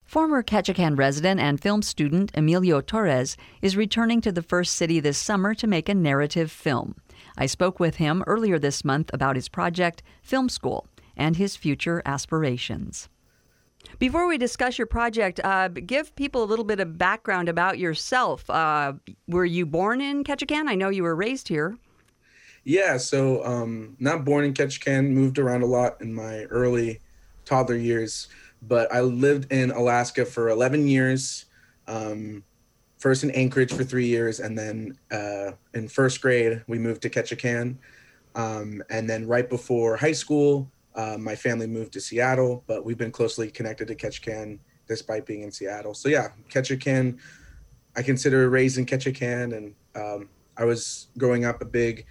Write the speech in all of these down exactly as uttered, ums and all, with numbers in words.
Former Ketchikan resident and film student Emilio Torres is returning to the first city this summer to make a narrative film. I spoke with him earlier this month about his project, Film School, and his future aspirations. Before we discuss your project, uh, give people a little bit of background about yourself. Uh, were you born in Ketchikan? I know you were raised here. Yeah, so um, not born in Ketchikan, moved around a lot in my early toddler years, but I lived in Alaska for eleven years, um, first in Anchorage for three years, and then uh, in first grade, we moved to Ketchikan. Um, and then right before high school, uh, my family moved to Seattle, but we've been closely connected to Ketchikan despite being in Seattle. So yeah, Ketchikan, I consider raised in Ketchikan, and um, I was growing up a big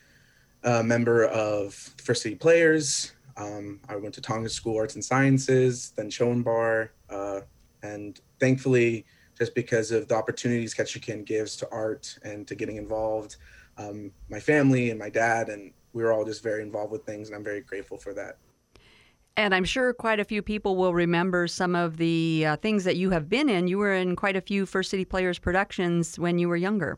uh, member of First City Players. Um, I went to Tonga School Arts and Sciences, then Schoenbar, uh, and thankfully, just because of the opportunities Ketchikan gives to art and to getting involved, um, my family and my dad, and we were all just very involved with things, and I'm very grateful for that. And I'm sure quite a few people will remember some of the uh, things that you have been in. You were in quite a few First City Players productions when you were younger.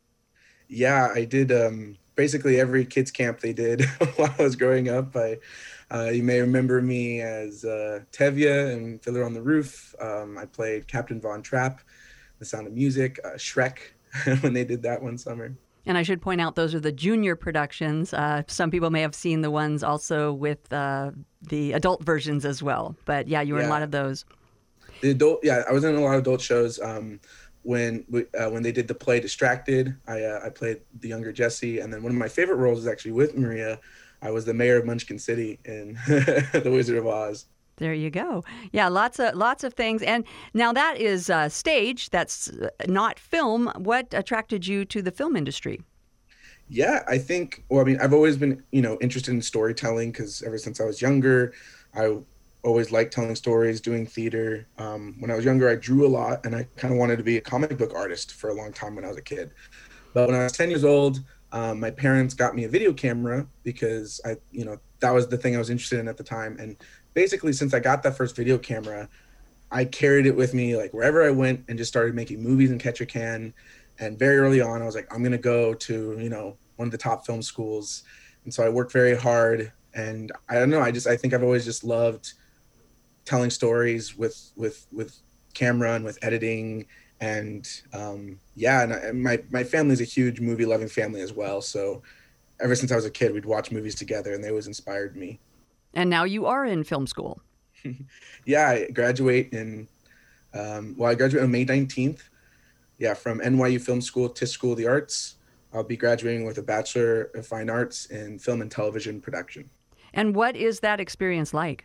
Yeah, I did um, basically every kids camp they did while I was growing up. I, uh, you may remember me as uh, Tevye in Fiddler on the Roof. Um, I played Captain Von Trapp, The Sound of Music, uh, Shrek, when they did that one summer. And I should point out those are the junior productions. Uh, some people may have seen the ones also with uh, the adult versions as well. But yeah, you were yeah. in a lot of those. The adult, yeah, I was in a lot of adult shows. Um, when uh, when they did the play Distracted, I uh, I played the younger Jesse, and then one of my favorite roles is actually with Maria. I was the mayor of Munchkin City in The Wizard of Oz. There you go. Yeah, lots of lots of things. And now that is uh, stage. That's not film. What attracted you to the film industry? Yeah, I think. Well, I mean, I've always been, you know, interested in storytelling because ever since I was younger, I always liked telling stories, doing theater. Um, when I was younger, I drew a lot, and I kind of wanted to be a comic book artist for a long time when I was a kid. But when I was ten years old, um, my parents got me a video camera because I, you know, that was the thing I was interested in at the time. And basically, since I got that first video camera, I carried it with me like wherever I went and just started making movies in Ketchikan. And very early on, I was like, I'm going to go to, you know, one of the top film schools. And so I worked very hard. And I don't know, I just, I think I've always just loved telling stories with, with, with camera and with editing. And um, yeah, and, I, and my, my family's a huge movie loving family as well. So ever since I was a kid, we'd watch movies together, and they always inspired me. And now you are in film school. Yeah, I graduate in, um, well, I graduate on May nineteenth. Yeah, from N Y U Film School, Tisch School of the Arts. I'll be graduating with a Bachelor of Fine Arts in Film and Television Production. And what is that experience like?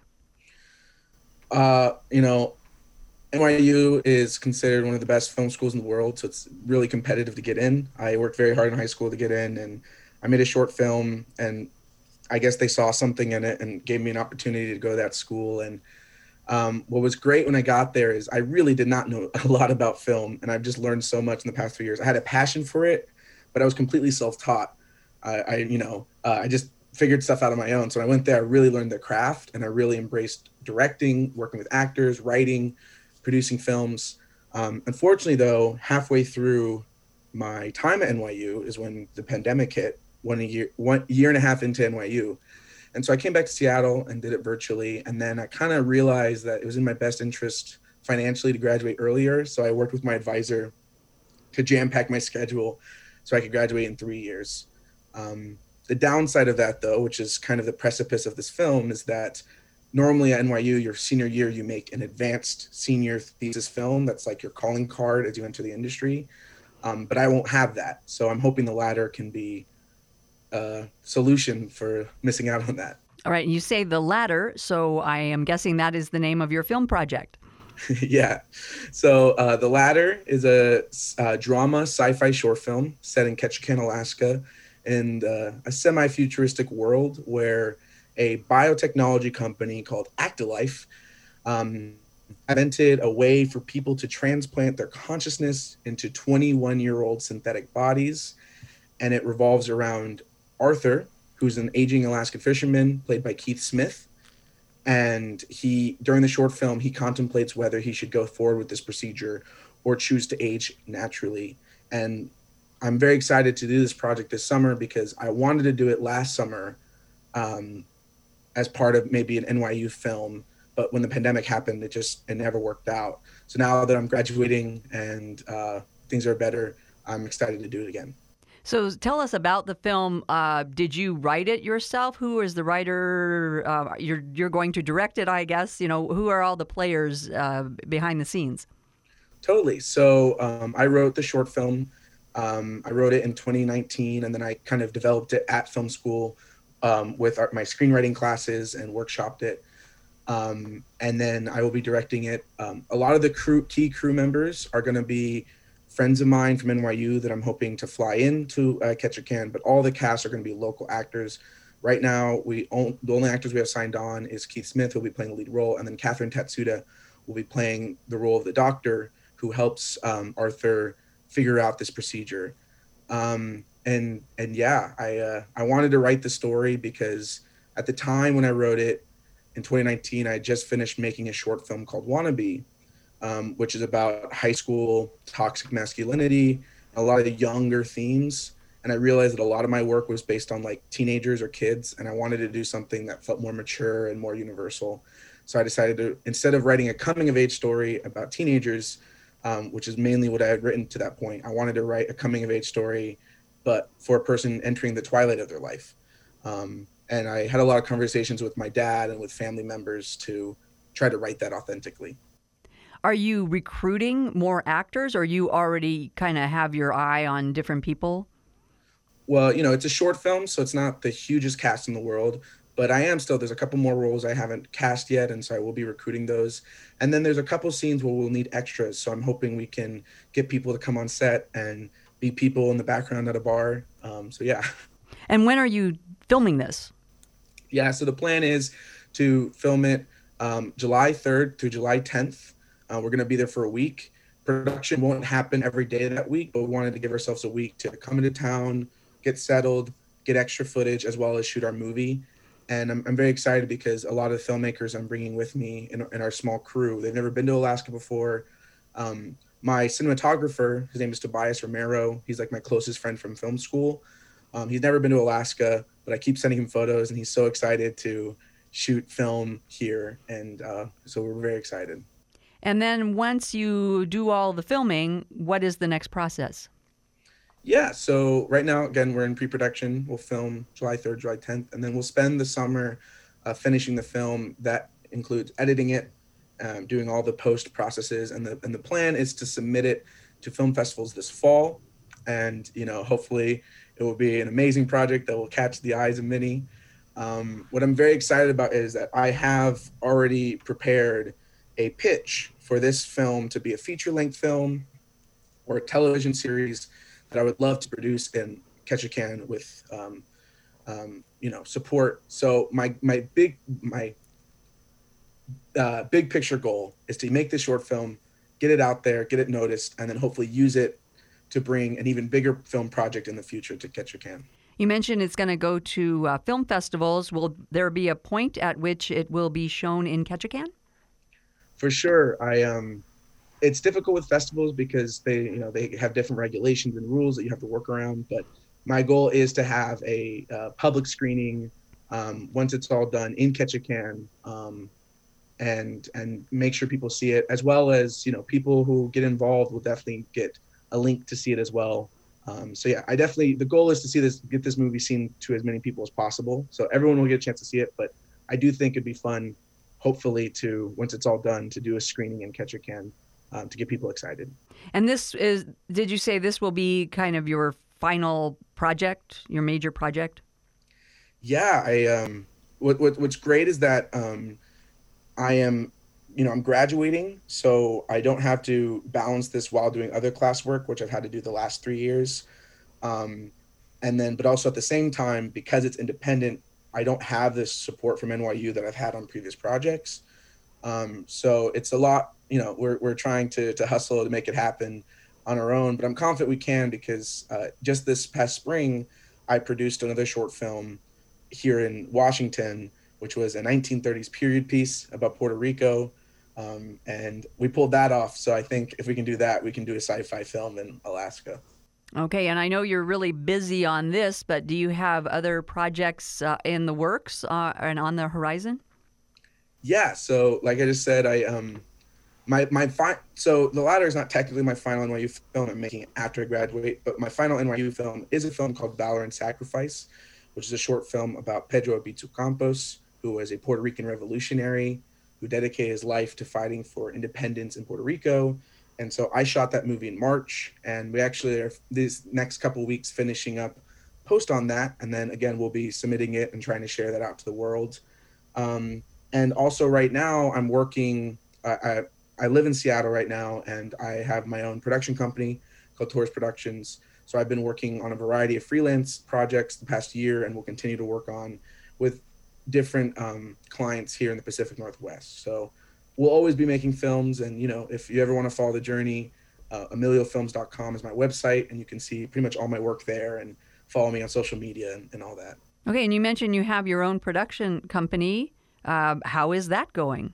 Uh, you know, N Y U is considered one of the best film schools in the world, so it's really competitive to get in. I worked very hard in high school to get in, and I made a short film, and I guess they saw something in it and gave me an opportunity to go to that school. And um, what was great when I got there is I really did not know a lot about film, and I've just learned so much in the past few years. I had a passion for it, but I was completely self-taught. I, I you know, uh, I just figured stuff out on my own. So when I went there, I really learned the craft, and I really embraced directing, working with actors, writing, producing films. Um, unfortunately, though, halfway through my time at N Y U is when the pandemic hit. One year, one year and a half into N Y U. And so I came back to Seattle and did it virtually. And then I kind of realized that it was in my best interest financially to graduate earlier. So I worked with my advisor to jam pack my schedule so I could graduate in three years. Um, the downside of that, though, which is kind of the precipice of this film, is that normally at N Y U, your senior year, you make an advanced senior thesis film. That's like your calling card as you enter the industry. Um, but I won't have that. So I'm hoping the latter can be uh, solution for missing out on that. All right. You say the latter, so I am guessing that is the name of your film project. Yeah. So uh, The Ladder is a uh, drama sci-fi short film set in Ketchikan, Alaska, in uh, a semi-futuristic world where a biotechnology company called Actolife um, invented a way for people to transplant their consciousness into twenty-one-year-old synthetic bodies. And it revolves around Arthur, who's an aging Alaskan fisherman played by Keith Smith, And he, during the short film, he contemplates whether he should go forward with this procedure or choose to age naturally. And I'm very excited to do this project this summer because I wanted to do it last summer um, as part of maybe an N Y U film. But when the pandemic happened, it just, it never worked out. So now that I'm graduating and uh, things are better, I'm excited to do it again. So tell us about the film. Uh, did you write it yourself? Who is the writer? Uh, you're you're going to direct it, I guess. You know, who are all the players uh, behind the scenes? Totally. So um, I wrote the short film. Um, I wrote it in twenty nineteen, and then I kind of developed it at film school um, with our, my screenwriting classes and workshopped it. Um, and then I will be directing it. Um, a lot of the crew, key crew members are going to be friends of mine from N Y U that I'm hoping to fly in to uh, Ketchikan, but all the cast are going to be local actors. Right now, we own, the only actors we have signed on is Keith Smith, who will be playing the lead role, and then Catherine Tatsuda will be playing the role of the doctor who helps um, Arthur figure out this procedure. Um, and and yeah, I uh, I wanted to write the story because at the time when I wrote it in twenty nineteen, I had just finished making a short film called Wannabe, um, which is about high school toxic masculinity, a lot of younger themes. And I realized that a lot of my work was based on like teenagers or kids, and I wanted to do something that felt more mature and more universal. So I decided to, instead of writing a coming of age story about teenagers, um, which is mainly what I had written to that point, I wanted to write a coming of age story, but for a person entering the twilight of their life. Um, and I had a lot of conversations with my dad and with family members to try to write that authentically. Are you recruiting more actors, or you already kind of have your eye on different people? Well, you know, it's a short film, so it's not the hugest cast in the world, but I am still, there's a couple more roles I haven't cast yet, and so I will be recruiting those. And then there's a couple scenes where we'll need extras, so I'm hoping we can get people to come on set and be people in the background at a bar. Um, so yeah. And when are you filming this? Yeah, so the plan is to film it um, July third through July tenth. Uh, we're going to be there for a week. Production won't happen every day that week, but we wanted to give ourselves a week to come into town, get settled, get extra footage, as well as shoot our movie. And I'm, I'm very excited because a lot of the filmmakers I'm bringing with me in, in our small crew, they've never been to Alaska before. Um, my cinematographer, his name is Tobias Romero. He's like my closest friend from film school. Um, he's never been to Alaska, but I keep sending him photos, and he's so excited to shoot film here. And uh, so we're very excited. And then once you do all the filming, what is the next process? Yeah, so right now, again, we're in pre-production. We'll film July third, July tenth, and then we'll spend the summer uh, finishing the film. That includes editing it, um, doing all the post processes, and the and the plan is to submit it to film festivals this fall. And, you know, hopefully it will be an amazing project that will catch the eyes of many. Um, what I'm very excited about is that I have already prepared a pitch for this film to be a feature-length film or a television series that I would love to produce in Ketchikan with, um, um, you know, support. So my my big my uh, big picture goal is to make this short film, get it out there, get it noticed, and then hopefully use it to bring an even bigger film project in the future to Ketchikan. You mentioned it's going to go to uh, film festivals. Will there be a point at which it will be shown in Ketchikan? For sure. I um, it's difficult with festivals because they, you know, they have different regulations and rules that you have to work around. But my goal is to have a uh, public screening um, once it's all done in Ketchikan, um, and and make sure people see it, as well as, you know, people who get involved will definitely get a link to see it as well. Um, so yeah, I definitely, the goal is to see this, get this movie seen to as many people as possible. So everyone will get a chance to see it, but I do think it'd be fun, hopefully, to, once it's all done, to do a screening in Ketchikan um, to get people excited. And this is, did you say this will be kind of your final project, your major project? Yeah, I, um, what, what what's great is that um, I am, you know, I'm graduating, so I don't have to balance this while doing other classwork, which I've had to do the last three years. Um, and then, but also at the same time, because it's independent, I don't have this support from N Y U that I've had on previous projects. Um, so it's a lot, you know, we're we're trying to to hustle to make it happen on our own, but I'm confident we can because uh, just this past spring, I produced another short film here in Washington which was a nineteen thirties period piece about Puerto Rico. Um, and we pulled that off. So I think if we can do that, we can do a sci-fi film in Alaska. Okay, and I know you're really busy on this, but do you have other projects uh, in the works uh, and on the horizon? Yeah, so like I just said, I um, my my fi- so The Ladder is not technically my final N Y U film. I'm making it after I graduate, but my final N Y U film is a film called Valor and Sacrifice, which is a short film about Pedro Albizu Campos, who was a Puerto Rican revolutionary who dedicated his life to fighting for independence in Puerto Rico. And so I shot that movie in March, and we actually are these next couple of weeks finishing up post on that. And then again, we'll be submitting it and trying to share that out to the world. Um, and also right now I'm working, I, I, I live in Seattle right now, and I have my own production company called Torres Productions. So I've been working on a variety of freelance projects the past year, and will continue to work on with different um, clients here in the Pacific Northwest. So we'll always be making films. And, you know, if you ever want to follow the journey, uh, emilio films dot com is my website, and you can see pretty much all my work there and follow me on social media and, and all that. Okay, and you mentioned you have your own production company. Uh, how is that going?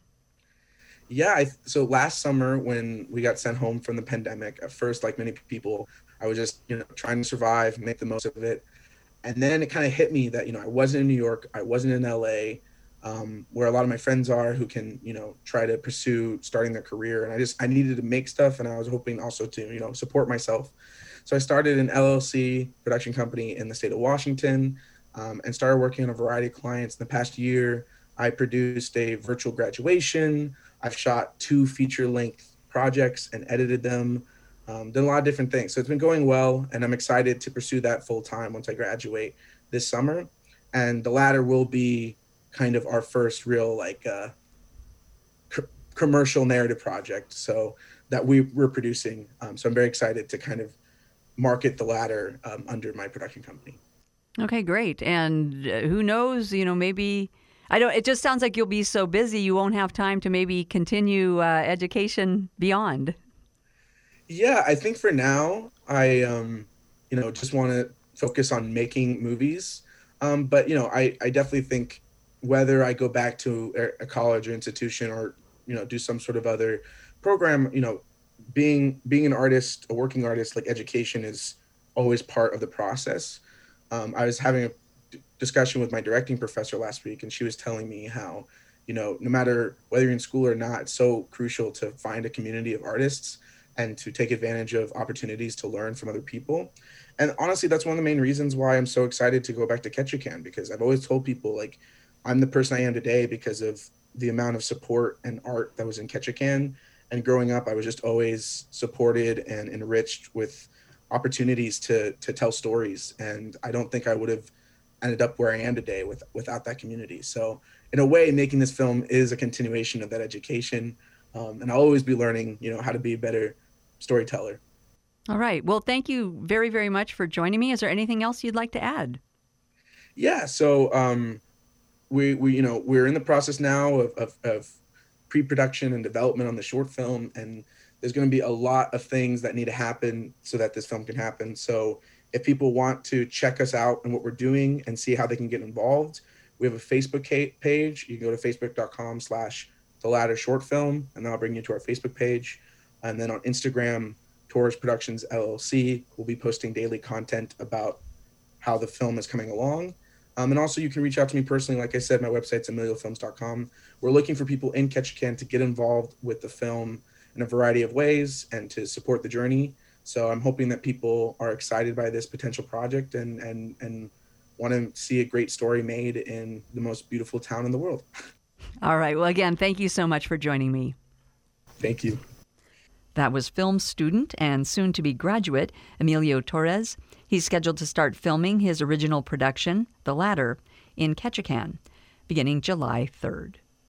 Yeah, I, so last summer when we got sent home from the pandemic, at first, like many people, I was just, you know, trying to survive, make the most of it. And then it kind of hit me that, you know, I wasn't in New York, I wasn't in L A, um, where a lot of my friends are who can, you know, try to pursue starting their career. And I just, I needed to make stuff, and I was hoping also to, you know, support myself. So I started an L L C production company in the state of Washington, um, and started working on a variety of clients. In the past year, I produced a virtual graduation. I've shot two feature-length projects and edited them, um, done a lot of different things. So it's been going well, and I'm excited to pursue that full-time once I graduate this summer. And The Ladder will be kind of our first real like uh, co- commercial narrative project, so that we, we're producing. Um, so I'm very excited to kind of market The Ladder um, under my production company. Okay, great. And uh, who knows, you know, maybe, I don't, it just sounds like you'll be so busy you won't have time to maybe continue uh, education beyond. Yeah, I think for now, I, um, you know, just want to focus on making movies. Um, but, you know, I, I definitely think whether I go back to a college or institution, or, you know, do some sort of other program, you know, being being an artist, a working artist, like education is always part of the process. Um, I was having a d- discussion with my directing professor last week, and she was telling me how, you know, no matter whether you're in school or not, it's so crucial to find a community of artists and to take advantage of opportunities to learn from other people. And honestly, that's one of the main reasons why I'm so excited to go back to Ketchikan, because I've always told people, like, I'm the person I am today because of the amount of support and art that was in Ketchikan. And growing up, I was just always supported and enriched with opportunities to to tell stories. And I don't think I would have ended up where I am today with, without that community. So in a way, making this film is a continuation of that education. Um, and I'll always be learning, you know, how to be a better storyteller. All right. Well, thank you very, very much for joining me. Is there anything else you'd like to add? Yeah. So um, we, we, you know, we're in the process now of, of, of pre-production and development on the short film. And there's going to be a lot of things that need to happen so that this film can happen. So if people want to check us out and what we're doing and see how they can get involved, we have a Facebook page. You can go to facebook.com slash The Ladder Short Film, and that'll bring you to our Facebook page. And then on Instagram, Torres Productions L L C, we'll be posting daily content about how the film is coming along. Um, and also you can reach out to me personally. Like I said, my website's emilio films dot com. We're looking for people in Ketchikan to get involved with the film in a variety of ways and to support the journey. So I'm hoping that people are excited by this potential project and and and want to see a great story made in the most beautiful town in the world. All right. Well, again, thank you so much for joining me. Thank you. That was film student and soon-to-be graduate Emilio Torres. He's scheduled to start filming his original production, The Ladder, in Ketchikan, beginning July third.